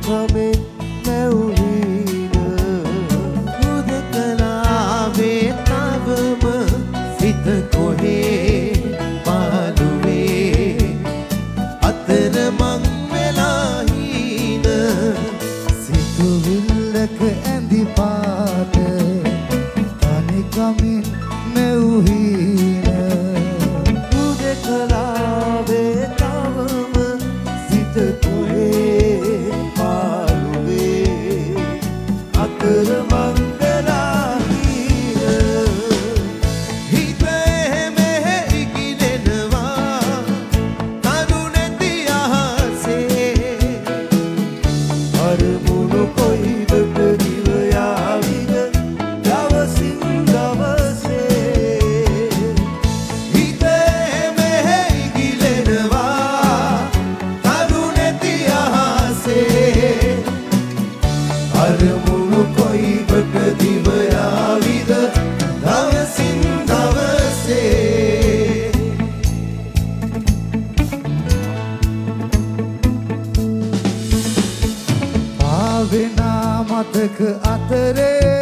කමෙන් නැවුහින හුදකලාවේ තවම සිත කොහේ පාළුවේ අතරමං වෙලා හීන සිතුවිල්ලක ඇඳි පාට තනිකමින් නැවුහින හුදකලාවේ තවම සිත කොහේ පාළුවේ අතරමං වෙලා හීන හිතේ මෙහෙ ඉකිලෙනවා කරුණැති අහසේ අරමුණු කොයිදට දිව යාවිද දවසින් දවසේ හිතේ මෙහෙ ඉකිලෙනවා කරුණැති අහසේ අරමුණු කොයිදට දිව යාවිද දවසින් දවසේ ආවෙනා මතක අතරේ